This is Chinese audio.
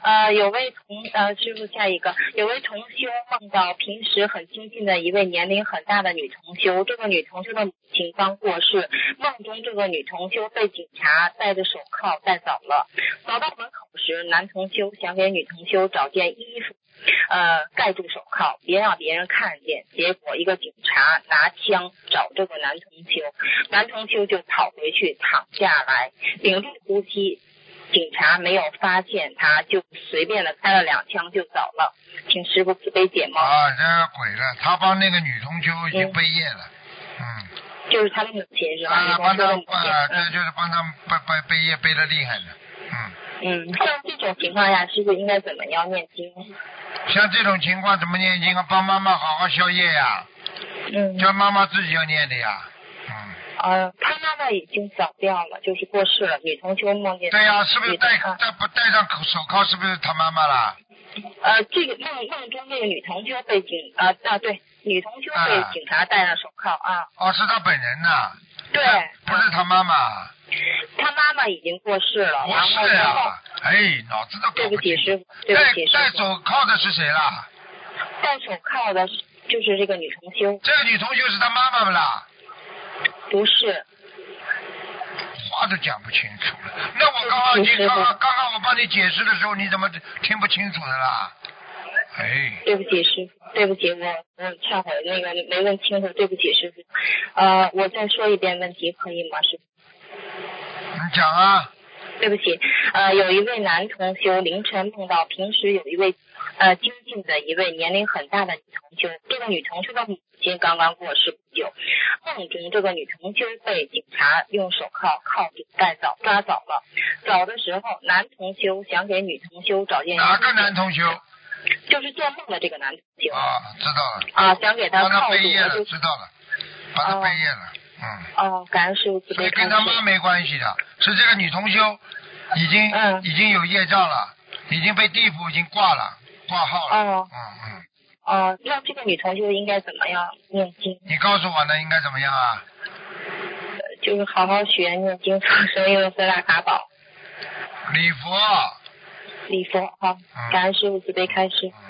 师傅下一个，有位同修梦到平时很亲近的一位年龄很大的女同修，这个女同修的母亲刚过世，梦中这个女同修被警察戴着手铐带走了。走到门口时，男同修想给女同修找件衣服盖住手铐，别让别人看见，结果一个警察拿枪找这个男同修，男同修就跑回去躺下来屏住呼吸，警察没有发现他，就随便的开了2枪就走了，请师傅慈悲解梦。 这个鬼了，他帮那个女同修已经背业了， 就是他的母亲是吧？ 帮他对，就是帮他背业背得厉害了， 像这种情况下，师傅应该怎么样念经？ 像这种情况怎么念经啊？帮妈妈好好消业呀，叫妈妈自己要念的呀， 他妈妈已经走掉了，就是过世了。女同修梦见。 对呀，是不是戴上手铐是不是他妈妈了？ 这个梦中那个女同修被对，女同修被警察戴上手铐啊。 是他本人呐。 对。 不是他妈妈。 他妈妈已经过世了。 不是呀，脑子都搞不清。 对不起师傅，对不起师傅。 戴手铐的是谁啦？ 戴手铐的就是这个女同修。 这个女同修是他妈妈不啦？ 不是。 话都讲不清楚了。那我刚刚我帮你解释的时候，你怎么听不清楚的啦？ 对不起师傅，对不起，我忏悔，那个没问清楚，对不起师傅。我再说一遍问题可以吗，师傅？ 你讲啊。 对不起，有一位男同修凌晨梦到平时有一位精进的一位年龄很大的女同修，这个女同修的母亲刚刚过世不久，梦中这个女同修被警察用手铐住抓走了。走的时候，男同修想给女同修找件衣服。 哪个男同修？ 就是做梦的这个男同修。 知道了。 想给他铐住。帮他背业了，知道了，帮他背业了。 感恩师傅慈悲。 跟他妈没关系的，是这个女同修已经有业障了，已经被地府已经挂号了。 那这个女同修应该怎么样念经？ 你告诉我呢，应该怎么样啊？ 就是好好学念经，放生用4大法宝。 礼佛。 好，感恩师傅慈悲开示。